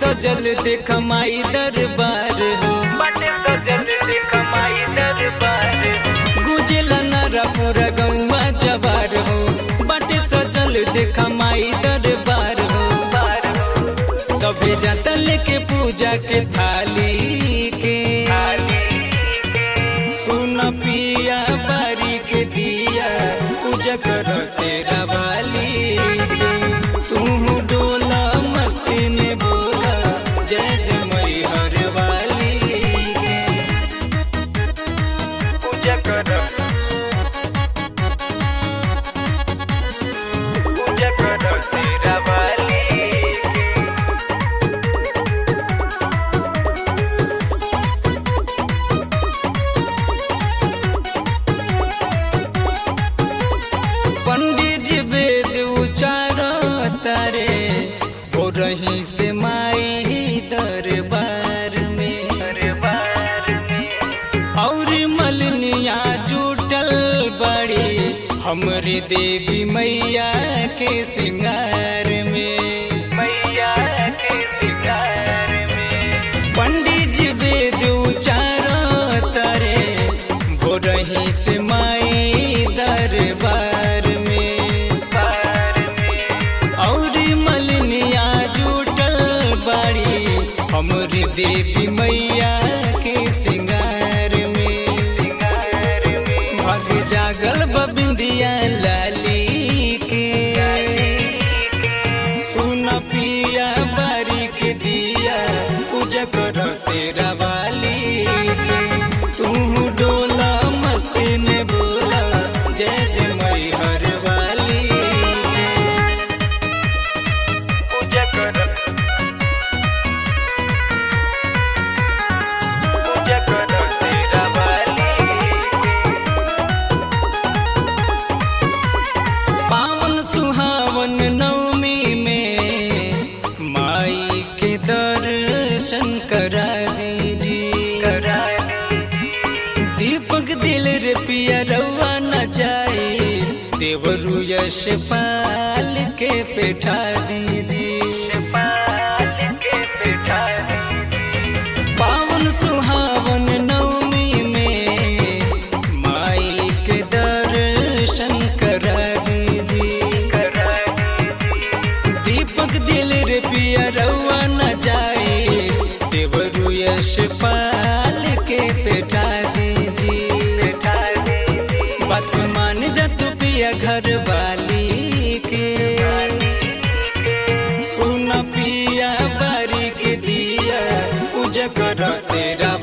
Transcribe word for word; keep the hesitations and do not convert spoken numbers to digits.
सजल देख माई दरबार हो, बाटे सजल देख माई दरबार हो। गुजला नारा पूरा गौवा जवार हो, बाटे सजल देख माई दरबार हो। सभे जाता लेके पूजा के थाली के, सुन पिया बारी के दिया पूजा कर शेरा वाली के। तू डोला मस्ती में बोला जय जय मई हर वाली के। पूजा कर पूजा कर शेरा वाली। पंडित जी वेद उचारो तारे हो रही से माई दरबार में, और मलनिया जुटल बड़ी हमरी देवी मैया के सिंगार में, मैया के सिंगार में। पंडित जी वेद उचारो तारे हो रही से माई दरबार में, और मलनिया जुटल बड़ी हमरी देवी मैया के सिंगार में, सिंगार में। भग जागल बबिंदिया लाली के, सुन पिया बारी के दिया पूजा कर शेरा वाली के। तू डोला मस्ती में बोला जय जय मई हर वाली के। पूजा कर पूजा कर शेरा वाली के। पावन सुहावन नवमी में माई के दर्शन करा दीजिए, करा दीपक दिल रे पिया रवा न जाए। देवरु यश पाल के बैठा दीजिए, पावन सुहावन नवमी में माई के दर्शन करा दीजिए, दीपक दिल रे पिया रवा न जाए। देवरु यश पाल के बैठा दीजिए, बात मान जा तू पिया घर वाली के। सुन पिया बारी के दिया पूजा कर शेरा